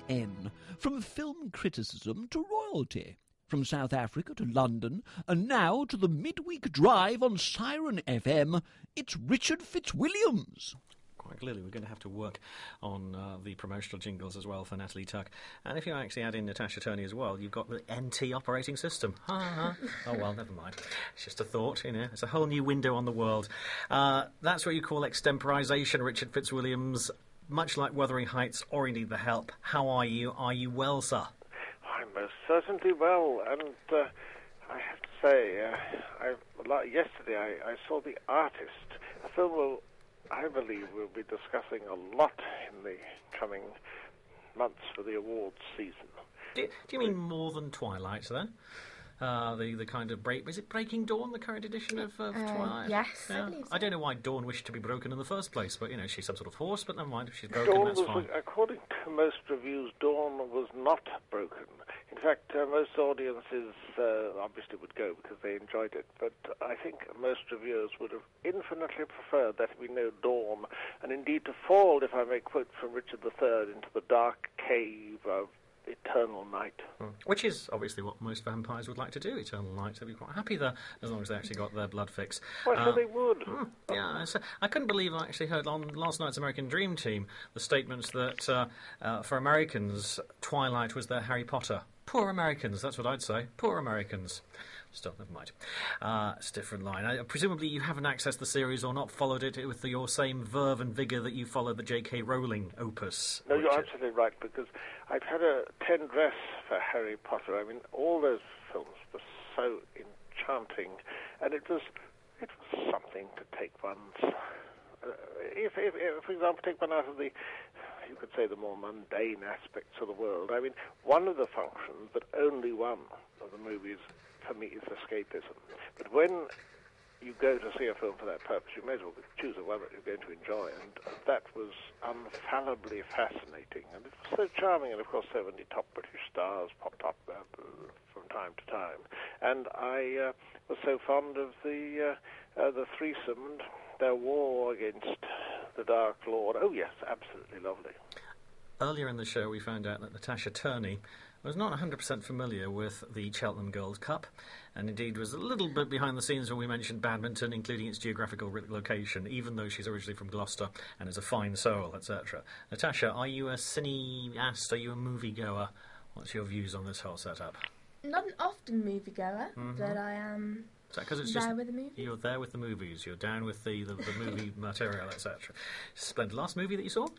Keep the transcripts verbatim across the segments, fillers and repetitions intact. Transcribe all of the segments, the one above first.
N. From film criticism to royalty. From South Africa to London, and now to the midweek drive on Siren F M, it's Richard Fitzwilliams. Quite clearly, we're going to have to work on uh, the promotional jingles as well for Natalie Tuck. And if you actually add in Natasha Turney as well, you've got the N T operating system. Ha ha. Oh, well, never mind. It's just a thought, you know. It's a whole new window on the world. Uh, that's what you call extemporisation, Richard Fitzwilliams. Much like Wuthering Heights or indeed The Help. How are you? Are you well, sir? I'm most certainly well, and uh, I have to say, uh, I, like yesterday I, I saw The Artist, a film we'll, I believe we'll be discussing a lot in the coming months for the awards season. Do, do you mean more than Twilight, then? Uh, the the kind of break... Is it Breaking Dawn, the current edition of, of uh, Twilight? Yes, yeah. I believe so. I don't know why Dawn wished to be broken in the first place, but, you know, she's some sort of horse, but never mind, if she's broken, Dawn that's was, fine. According to most reviews, Dawn was not broken. In fact, uh, most audiences uh, obviously would go because they enjoyed it, but I think most reviewers would have infinitely preferred there to be no dawn, and indeed to fall, if I may quote from Richard the Third, into the dark cave of eternal night. Hmm. Which is obviously what most vampires would like to do, eternal night. They'd be quite happy there, as long as they actually got their blood fix. Well, uh, so they would. Hmm, yeah, so I couldn't believe I actually heard on last night's American Dream Team the statements that uh, uh, for Americans, Twilight was their Harry Potter. Poor Americans, that's what I'd say. Poor Americans. Still, never mind. Uh, it's a different line. Uh, presumably you haven't accessed the series or not followed it with the, your same verve and vigour that you followed the J K Rowling opus. No, you're absolutely right, because I've had a tendresse for Harry Potter. I mean, all those films were so enchanting, and it was it was something to take one's... Uh, if, if, if, for example, take one out of the, you could say, the more mundane aspects of the world. I mean, one of the functions, but only one of the movies, for me, is escapism. But when you go to see a film for that purpose, you may as well choose a one that you're going to enjoy, and that was unfallibly fascinating, and it was so charming, and of course so many top British stars popped up uh, from time to time, and I uh, was so fond of the uh, uh, the threesome and their war against the Dark Lord. Oh yes, absolutely lovely. Earlier in the show we found out that Natasha Turney was not one hundred percent familiar with the Cheltenham Girls' Cup, and indeed was a little bit behind the scenes when we mentioned badminton, including its geographical location, even though she's originally from Gloucester and is a fine soul, et cetera. Natasha, are you a cineast? Are you a moviegoer? What's your views on this whole setup? Not an often moviegoer, mm-hmm. but I am Is that 'cause it's there just with the movies. You're there with the movies, you're down with the, the, the movie material, et cetera. Splendid. Last movie that you saw?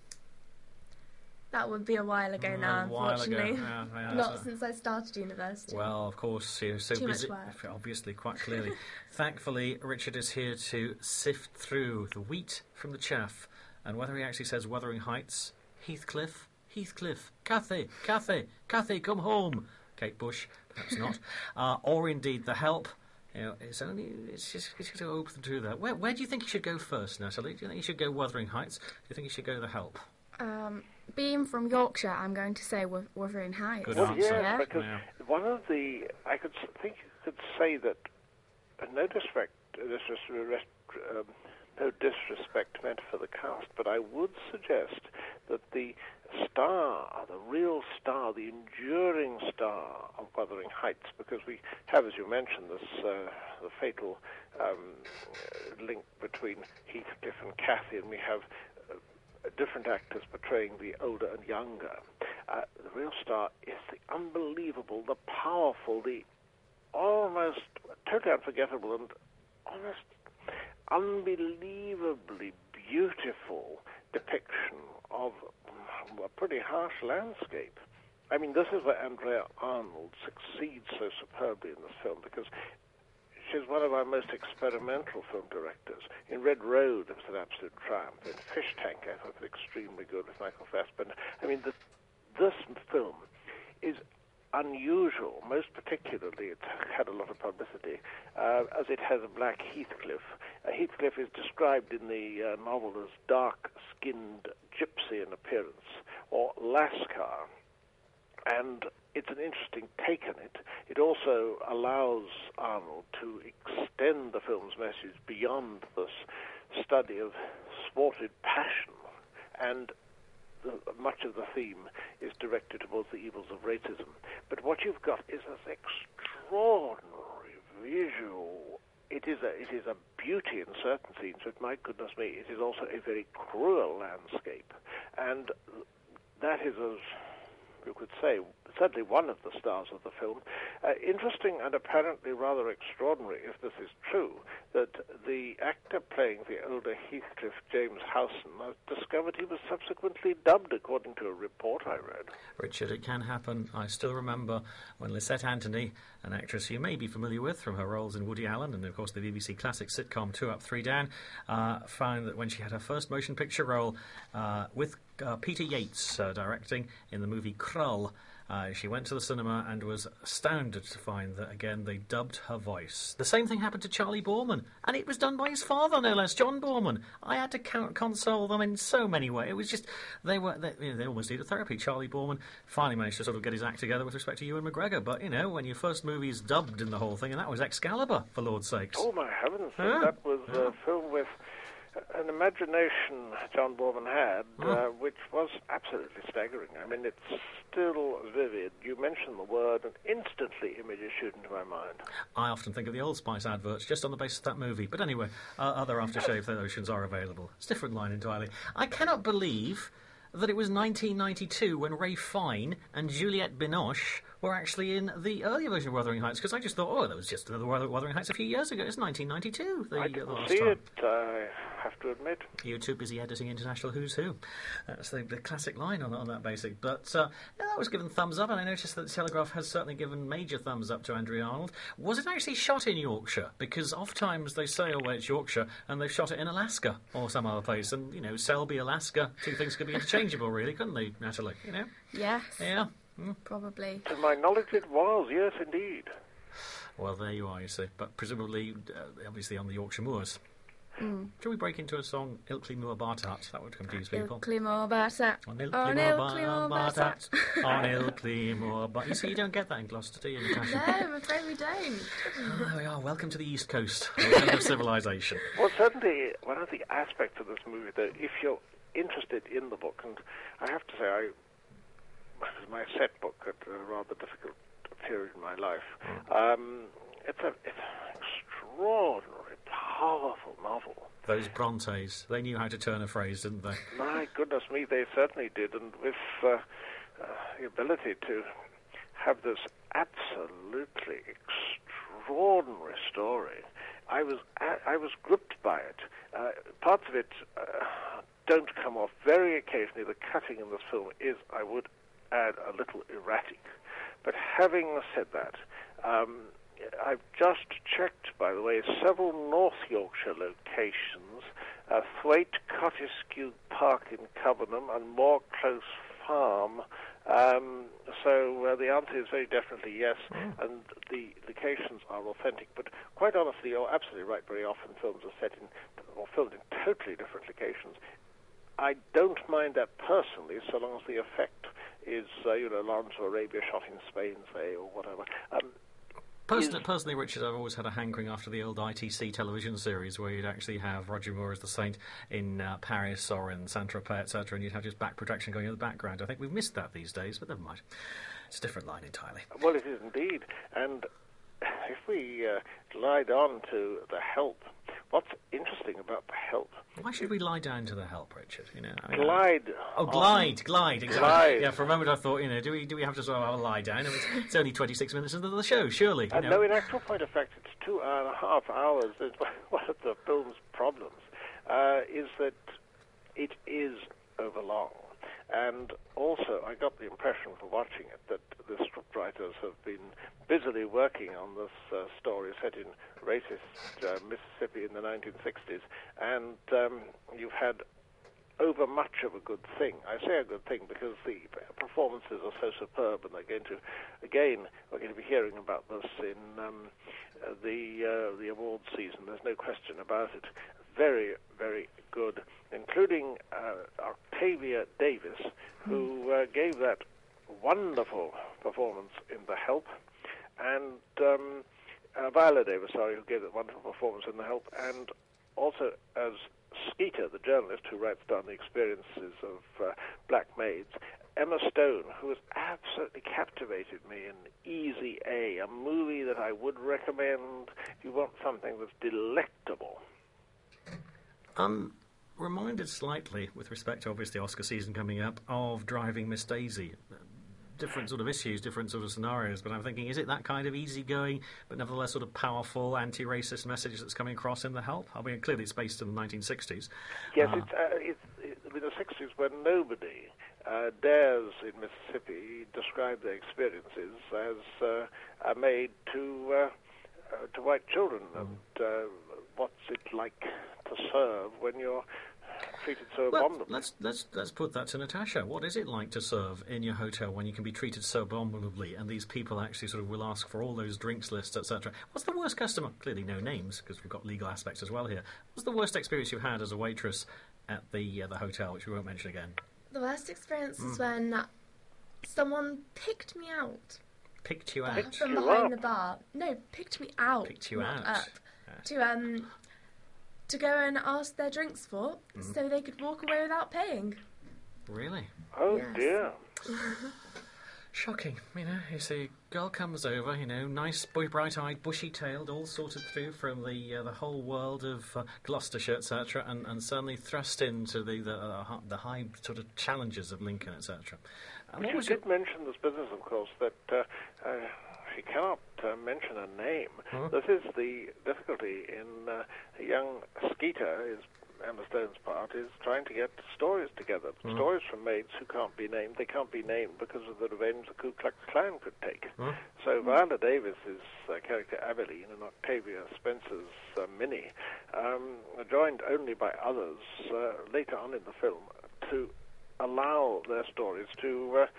That would be a while ago Mm, now, a while unfortunately. ago. Yeah, yeah, Not so- since I started university. Well, of course, you're so Too much busy. work. Obviously, quite clearly. Thankfully, Richard is here to sift through the wheat from the chaff, and whether he actually says Wuthering Heights, Heathcliff, Heathcliff, Cathay, Cathay, Cathay, come home, Kate Bush, perhaps not, uh, or indeed The Help. You know, it's only it's just it's just to open through that. Where where do you think you should go first, Natalie? Do you think you should go Wuthering Heights? Do you think you should go The Help? Um, being from Yorkshire, I'm going to say Wuth- Wuthering Heights. Good Well, answer. yes, Yeah. because Yeah. one of the, I could s- think you could say that, uh, no disrespect, uh, disrespect um, no disrespect meant for the cast, but I would suggest that the star, the real star, the enduring star of Wuthering Heights, because we have, as you mentioned, this uh, the fatal um, link between Heathcliff and Cathy, and we have different actors portraying the older and younger. Uh, the real star is the unbelievable, the powerful, the almost totally unforgettable and almost unbelievably beautiful depiction of a pretty harsh landscape. I mean, this is where Andrea Arnold succeeds so superbly in this film, because she's one of our most experimental film directors. In Red Road, it was an absolute triumph. In Fish Tank, I thought it was extremely good with Michael Fassbender. I mean, the, this film is unusual, most particularly, it's had a lot of publicity, uh, as it has a black Heathcliff. Uh, Heathcliff is described in the uh, novel as dark-skinned gypsy in appearance, or Lascar. And it's an interesting take on it. It also allows Arnold to extend the film's message beyond this study of thwarted passion. And the, much of the theme is directed towards the evils of racism. But what you've got is this extraordinary visual. It is a it is a beauty in certain scenes, but my goodness me, it is also a very cruel landscape, and that is, as you could say, certainly one of the stars of the film. Uh, interesting and apparently rather extraordinary, if this is true, that the actor playing the older Heathcliff, James Howson, uh, discovered he was subsequently dubbed, according to a report I read. Richard, it can happen. I still remember when Lisette Anthony, an actress you may be familiar with from her roles in Woody Allen and, of course, the B B C classic sitcom Two Up, Three Down, uh, found that when she had her first motion picture role uh, with uh, Peter Yates uh, directing in the movie Krull, Uh, she went to the cinema and was astounded to find that, again, they dubbed her voice. The same thing happened to Charlie Boorman, and it was done by his father, no less, John Boorman. I had to count, console them in so many ways. It was just, they were, they, you know, they almost needed therapy. Charlie Boorman finally managed to sort of get his act together with respect to Ewan McGregor. But, you know, when your first movie's dubbed in the whole thing, and that was Excalibur, for Lord's sakes. Oh, my heavens. Yeah. That was a film with an imagination John Boorman had, Oh. uh, which was absolutely staggering. I mean, it's still vivid. You mention the word, and instantly images shoot into my mind. I often think of the Old Spice adverts just on the basis of that movie. But anyway, uh, other aftershave lotions are available. It's a different line entirely. I cannot believe that it was nineteen ninety-two when Ray Fine and Juliette Binoche were actually in the earlier version of Wuthering Heights, because I just thought, oh, that was just another Wuthering Heights a few years ago. It's nineteen ninety-two, the, I uh, didn't the last see time. it, I have to admit. You were too busy editing International Who's Who. That's the, the classic line on, on that basic. But uh, yeah, that was given thumbs up, and I noticed that the Telegraph has certainly given major thumbs up to Andrea Arnold. Was it actually shot in Yorkshire? Because oft times they say, oh, well, it's Yorkshire, and they've shot it in Alaska or some other place. And, you know, Selby, Alaska, two things could be interchangeable, really, couldn't they, Natalie? You know? Yes, Yeah. Mm. probably. To my knowledge, it was, yes, indeed. Well, there you are, you see. But presumably, uh, obviously on the Yorkshire moors. Mm. Shall we break into a song, Ilkley Moor Bartat? That would confuse people. Ilkley Moor Bartat. On Ilkley On Moor Ilkley Moor Bartat. Bartat. On Ilkley Moor Bartat. You see, you don't get that in Gloucester, do you, Natasha? No, I'm afraid we don't. Oh, there we are. Welcome to the East Coast. The end of civilization. Well, certainly one of the aspects of this movie, though, if you're interested in the book, and I have to say, I it was my set book at a rather difficult period in my life. Um, it's, a, it's an extraordinary, powerful novel. Those Brontes, they knew how to turn a phrase, didn't they? My goodness me, they certainly did, and with uh, uh, the ability to have this absolutely extraordinary story, I was I was gripped by it. Uh, parts of it uh, don't come off. Very occasionally, the cutting in this film is, I would add, a little erratic. But having said that, um, I've just checked, by the way, several North Yorkshire locations, uh, Thwaite, Cottescue Park in Covenham, and Moor Close Farm. Um, so uh, the answer is very definitely yes, mm. and the locations are authentic. But quite honestly, you're absolutely right. Very often films are set in, or filmed in totally different locations. I don't mind that personally, so long as the effect is, uh, you know, Lawrence of Arabia shot in Spain, say, or whatever. Um, Personally, is... personally, Richard, I've always had a hankering after the old I T C television series where you'd actually have Roger Moore as the saint in uh, Paris or in Saint-Tropez, et cetera, and you'd have just back protection going in the background. I think we've missed that these days, but never mind. It's a different line entirely. Well, it is indeed. And if we uh, glide on to The Help, what's interesting about The Help... Why should we lie down to The Help, Richard? You know, I mean, glide. Oh, glide, on. glide, exactly. Glide. Yeah, for a moment I thought, you know, do we do we have to sort of have a lie down? I mean, it's, it's only twenty-six minutes into the show, surely. You uh, know? No, in actual point of fact, it's two and a half hours. It's one of the film's problems uh, is that it is overlong. And also, I got the impression from watching it that the scriptwriters have been busily working on this uh, story set in racist uh, Mississippi in the nineteen sixties, and um, you've had over much of a good thing. I say a good thing because the performances are so superb, and they're going to, again, we're going to be hearing about this in um, uh, the uh, the awards season. There's no question about it. Very, very good, including uh, Octavia Davis, who uh, gave that wonderful performance in The Help, and um, uh, Viola Davis, sorry, who gave that wonderful performance in The Help, and also as Skeeter, the journalist who writes down the experiences of uh, black maids, Emma Stone, who has absolutely captivated me in Easy A, a movie that I would recommend if you want something that's delectable. I'm reminded slightly, with respect to obviously Oscar season coming up, of Driving Miss Daisy. Different sort of issues, different sort of scenarios, but I'm thinking, is it that kind of easygoing, but nevertheless sort of powerful anti-racist message that's coming across in The Help? I mean, clearly it's based in the nineteen sixties. Yes, uh, it's, uh, it's, it's in the sixties when nobody uh, dares in Mississippi describe their experiences as uh, a maid to uh, uh, to white children, mm. and uh, what's it like to serve when you're treated so well, abominably. Let's let's let's put that to Natasha. What is it like to serve in your hotel when you can be treated so abominably, and these people actually sort of will ask for all those drinks lists, et cetera? What's the worst customer? Clearly, no names because we've got legal aspects as well here. What's the worst experience you've had as a waitress at the uh, the hotel, which we won't mention again? The worst experience Mm. is when someone picked me out. Picked you out. Picked From you behind up. the bar. No, picked me out. Picked you not out. Up, Yeah. to um to go and ask their drinks for, Mhm. so they could walk away without paying. Really? Oh Yes. dear. Shocking, you know. You see, girl comes over, you know, nice, boy, bright-eyed, bushy-tailed, all sorted through from the uh, the whole world of uh, Gloucestershire, et cetera, and, and suddenly thrust into the the, uh, hi- the high sort of challenges of Lincoln, et cetera. And But what you was did your- mention this business, of course, that uh, uh, she cannot uh, mention a name. Huh? This is the difficulty in uh, a young Skeeter, is Emma Stone's part, is trying to get stories together. Hmm. Stories from maids who can't be named. They can't be named because of the revenge the Ku Klux Klan could take. Huh? So Viola Davis's uh, character Abilene and Octavia Spencer's uh, Minnie, um, are joined only by others uh, later on in the film to allow their stories to uh,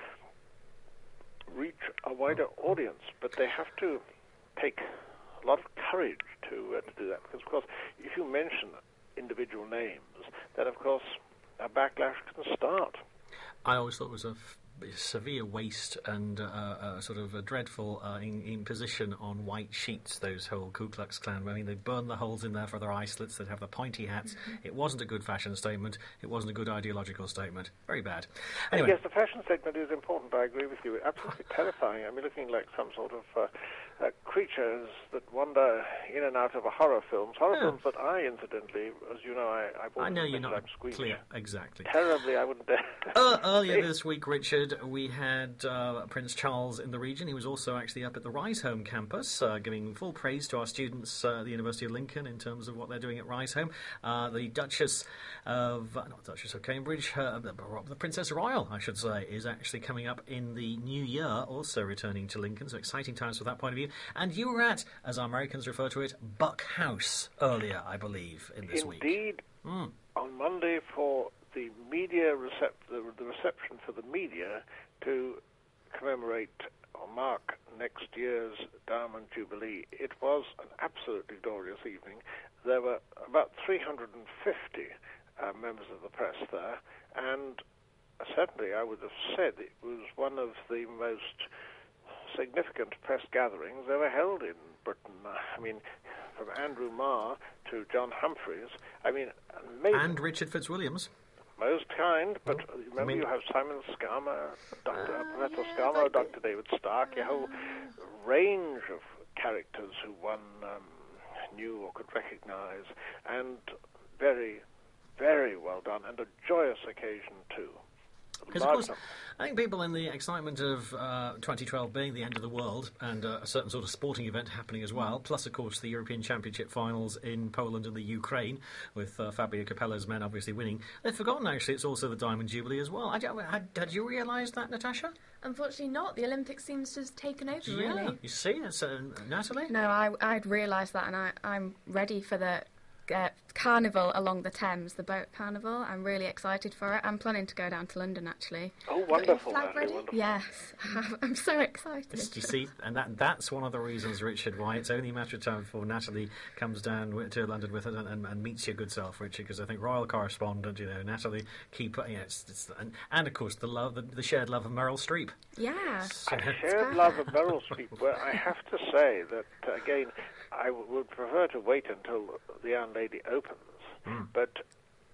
reach a wider audience, but they have to take a lot of courage to uh, to do that, because of course if you mention individual names, then of course a backlash can start. I always thought it was a f- severe waste and uh, uh, sort of a dreadful uh, in- imposition on white sheets, those whole Ku Klux Klan. I mean, they burned the holes in there for their eye slits, they'd have the pointy hats. Mm-hmm. It wasn't a good fashion statement, it wasn't a good ideological statement. Very bad. And Anyway, yes, the fashion segment is important, I agree with you. Absolutely terrifying. I mean, looking like some sort of uh, uh, creatures that wander in and out of a horror films. Horror Yeah. films that I, incidentally, as you know, I, I bought I know them you're because not I'm squeamish. clear. Exactly. Terribly, I wouldn't dare. Uh, earlier this week, Richard, we had uh, Prince Charles in the region. He was also actually up at the Rise Home campus, uh, giving full praise to our students uh, at the University of Lincoln in terms of what they're doing at Rise Home. Uh, the Duchess of, uh, not Duchess of Cambridge, uh, the, the Princess Royal, I should say, is actually coming up in the new year, also returning to Lincoln. So exciting times from that point of view. And you were at, as our Americans refer to it, Buck House earlier, I believe, in this week. Indeed, Mm. on Monday for the media recep- the, the reception for the media to commemorate or mark next year's Diamond Jubilee. It was an absolutely glorious evening. There were about three hundred fifty uh, members of the press there, and certainly I would have said it was one of the most significant press gatherings ever held in Britain. I mean, from Andrew Marr to John Humphreys, I mean, amazing. And Richard Fitzwilliams. Most kind, but Oh, remember I mean- you have Simon Scarmer, Doctor Uh, Professor yeah, Scarmer, but- Doctor David Stark, a whole range of characters who one um, knew or could recognize, and very, very well done, and a joyous occasion too. Because, of Large course, number. I think people in the excitement of uh, twenty twelve being the end of the world and uh, a certain sort of sporting event happening as well, plus, of course, the European Championship finals in Poland and the Ukraine, with uh, Fabio Capella's men obviously winning, they've forgotten, actually, it's also the Diamond Jubilee as well. Had, had, had you realise that, Natasha? Unfortunately not. The Olympics seems to have taken over, Yeah, really. you see, it's, uh, Natalie? No, I, I'd realised that, and I, I'm ready for the uh, carnival along the Thames, the boat carnival. I'm really excited for it. I'm planning to go down to London, actually. Oh, Got your wonderful, flag Natalie, ready? wonderful. Yes, I'm so excited. Yes, you see, and that that's one of the reasons, Richard, why it's only a matter of time before Natalie comes down wi- to London with it and, and, and meets your good self, Richard, because I think royal correspondent, you know, Natalie, keep, you know, it's, it's, and, and of course the love, the, the shared love of Meryl Streep. Yeah. So- I shared love of Meryl Streep. Well, I have to say that, uh, again, I w- would prefer to wait until the young lady opens. Mm. But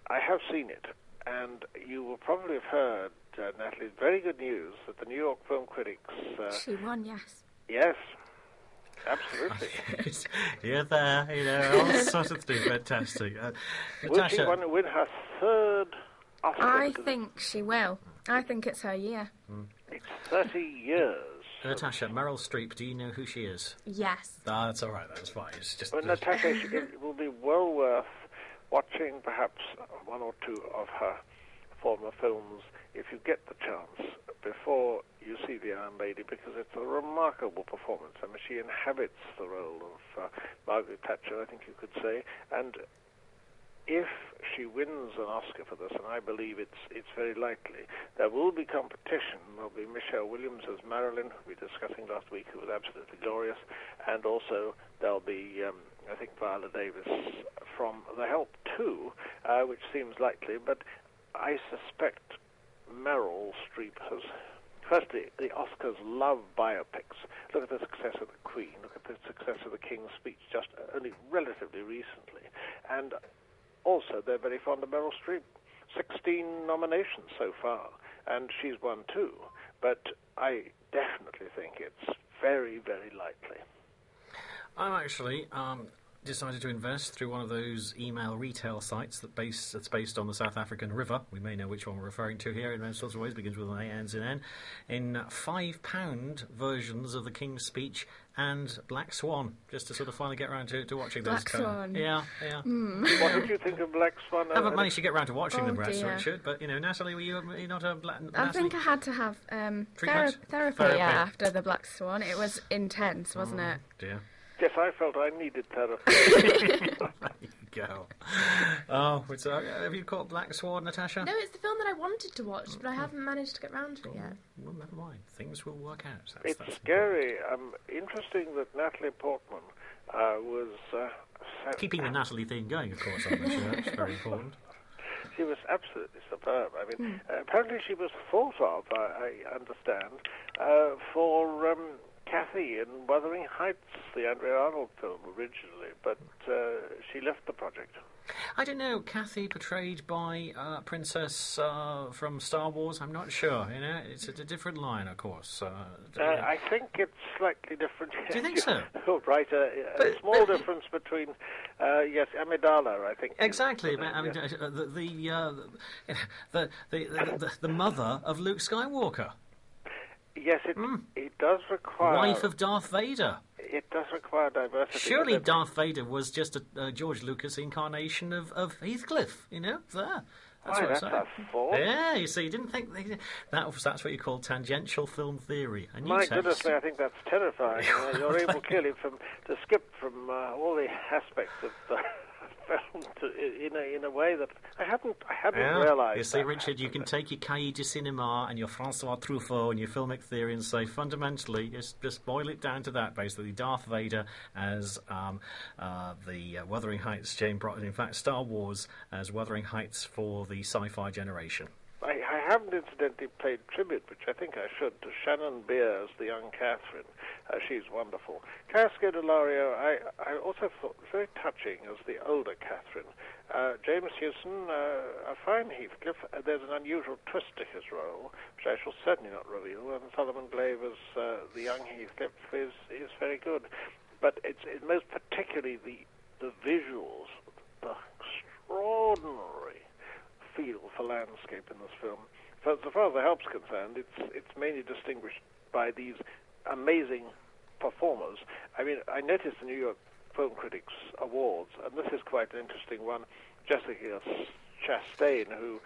I have seen it, and you will probably have heard, uh, Natalie, very good news that the New York Film Critics... Uh, She won, yes. yes, absolutely. You're there, you know, all sorts of things. Fantastic. Uh, Will she Natasha, want to win her third Oscar? I Because think she will. I think it's her year. it's thirty years. Natasha, Meryl Streep, do you know who she is? Yes. Ah, that's all right, that's fine. It's just... Well, Natasha, she- it will be well worth watching perhaps one or two of her former films if you get the chance before you see The Iron Lady, because it's a remarkable performance. I mean, she inhabits the role of uh, Margaret Thatcher, I think you could say, and if she wins an Oscar for this, and I believe it's it's very likely, there will be competition. There'll be Michelle Williams as Marilyn, who we were discussing last week, who was absolutely glorious, and also there'll be, um, I think, Viola Davis from The Help too, uh, which seems likely, but I suspect Meryl Streep has... Firstly, the Oscars love biopics. Look at the success of The Queen. Look at the success of The King's Speech just only relatively recently. And also, they're very fond of Meryl Streep. sixteen nominations so far, and she's won two. But I definitely think it's very, very likely. I'm actually um, decided to invest through one of those email retail sites that base, that's based on the South African River. We may know which one we're referring to here in most sorts of ways, begins with an A, ends in N. In five pound versions of The King's Speech and Black Swan, just to sort of finally get around to, to watching those. Black Swan. Yeah, yeah. Mm. What did you think of Black Swan? I haven't managed to get round to watching Oh, them, perhaps, dear. Richard, but, you know, Natalie, were you, were you not a Black... I Natalie? think I had to have um, thera- Treatment? therapy, Therapy. Yeah, after the Black Swan. It was intense, wasn't it? Dear. Yes, I felt I needed therapy. There you go. Oh, it's, uh, have you caught Black Swan, Natasha? No, it's the film that I wanted to watch, but I haven't managed to get round to it yet. Well, never mind. Things will work out. That's, It's that's scary. Um, interesting that Natalie Portman uh, was... Uh, so Keeping the Natalie theme going, of course, on the show. It's very important. She was absolutely superb. I mean, uh, apparently she was thought of, I, I understand, uh, for... Um, Kathy in Wuthering Heights, the Andrea Arnold film originally, but uh, she left the project. I don't know, Kathy portrayed by uh, Princess uh, from Star Wars, I'm not sure, you know, it's a, a different line, of course. Uh, Uh, I think it's slightly different. Do you think so? Oh, right, a, a But- small but- difference between, uh, yes, Amidala, I think. Exactly, is the but, I mean, name, uh, the the, uh, the, the, the, the the mother of Luke Skywalker, yes, it, Mm. it does require... wife of Darth Vader. It does require diversity. Surely but then- Darth Vader was just a uh, George Lucas incarnation of, of Heathcliff, you know, there. That's Why, what that's I'm a saying. thought. Yeah, you see, you didn't think they, that was that's what you call tangential film theory. A new My text. goodness me, I think that's terrifying. Uh, you're able clearly from to skip from uh, all the aspects of the film to, in a in a way that I hadn't I hadn't Yeah. realised. You see, that. Richard, you can take your cahier du cinema and your Francois Truffaut and your filmic theory and say, fundamentally, just, just boil it down to that, basically. Darth Vader as um, uh, the uh, Wuthering Heights, James Brolin, in fact, Star Wars as Wuthering Heights for the sci-fi generation. I, I haven't incidentally paid tribute, which I think I should, to Shannon Beer as the young Catherine. Uh, she's wonderful. Carrasco de Lario, I, I also thought very touching as the older Catherine. Uh, James Hewson, uh, a fine Heathcliff. Uh, there's an unusual twist to his role, which I shall certainly not reveal. And Solomon Glave as uh, the young Heathcliff is is very good. But it's, it's most particularly the the visuals, the extraordinary feel for landscape in this film. So, so far as the help's concerned, it's it's mainly distinguished by these amazing performers. I mean, I noticed the New York Film Critics Awards, and this is quite an interesting one. Jessica Chastain, who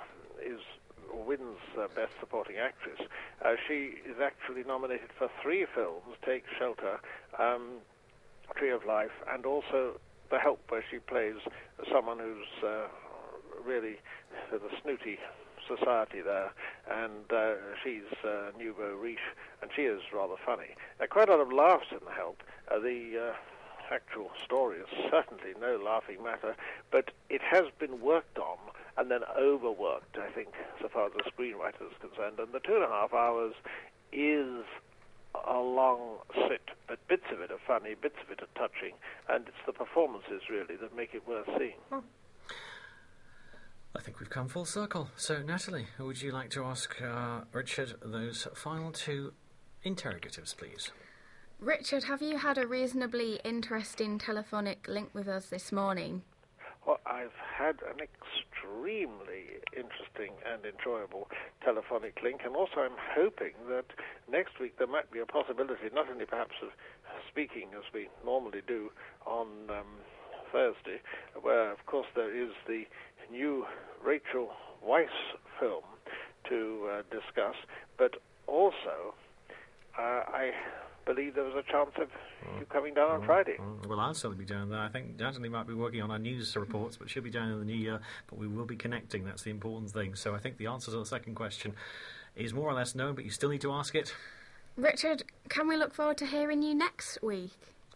is wins uh, Best Supporting Actress, uh, she is actually nominated for three films: Take Shelter, um, Tree of Life, and also The Help, where she plays someone who's uh, really the snooty society there, and uh, she's uh, nouveau riche, and she is rather funny. Uh, quite a lot of laughs in The Help. Uh, the uh, actual story is certainly no laughing matter, but it has been worked on and then overworked, I think, so far as the screenwriter is concerned, and the two and a half hours is a long sit, but bits of it are funny, bits of it are touching, and it's the performances, really, that make it worth seeing. I think we've come full circle. So, Natalie, would you like to ask uh, Richard those final two interrogatives, please? Richard, have you had a reasonably interesting telephonic link with us this morning? Well, I've had an extremely interesting and enjoyable telephonic link, and also I'm hoping that next week there might be a possibility, not only perhaps of speaking as we normally do on um, Thursday, where, of course, there is the new Rachel Weisz film to uh, discuss, but also uh, I believe there was a chance of you coming down on Friday. Well, I'll certainly be down there. I think Natalie might be working on our news reports, but she'll be down in the new year, but we will be connecting. That's the important thing. So I think the answer to the second question is more or less known, but you still need to ask it. Richard, can we look forward to hearing you next week?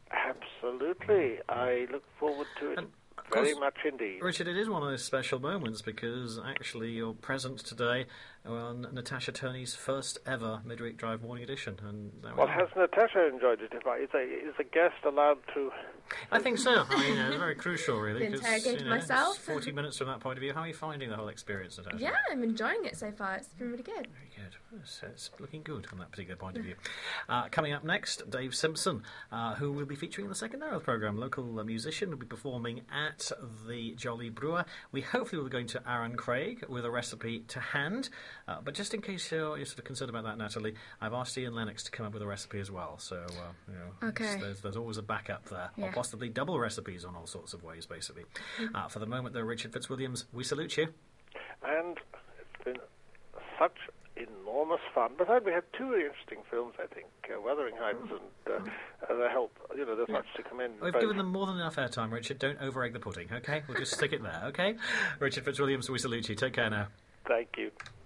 Absolutely. I look forward to it. And Very course, much indeed. Richard, it is one of those special moments because actually you're present today on Natasha Turney's first ever Midweek Drive Morning Edition. And there we Well, are. has Natasha enjoyed it? If I, is, a, is a guest allowed to... I think so. I mean, it's very crucial, really. Been 'cause, interrogating you know, myself. it's forty minutes from that point of view. How are you finding the whole experience, Natasha? Yeah, I'm enjoying it so far. It's been really good. Very good. It's, it's looking good from that particular point of view. Uh, coming up next, Dave Simpson, uh, who will be featuring in the second hour of the programme. Local uh, musician will be performing at the Jolly Brewer. We hopefully will be going to Aaron Craig with a recipe to hand. Uh, but just in case you're, you're sort of concerned about that, Natalie, I've asked Ian Lennox to come up with a recipe as well. So, uh, you know, Okay. it's- there's, there's always a backup there. Yeah. Or possibly double recipes on all sorts of ways, basically. Uh, for the moment, though, Richard Fitzwilliams, we salute you. And it's been such enormous fun. But we had two really interesting films, I think, uh, Wuthering Heights and uh, uh, The Help. You know, there's much to commend. We've both. given them more than enough airtime, Richard. Don't over-egg the pudding, okay? We'll just stick it there, okay? Richard Fitzwilliams, we salute you. Take care now. Thank you.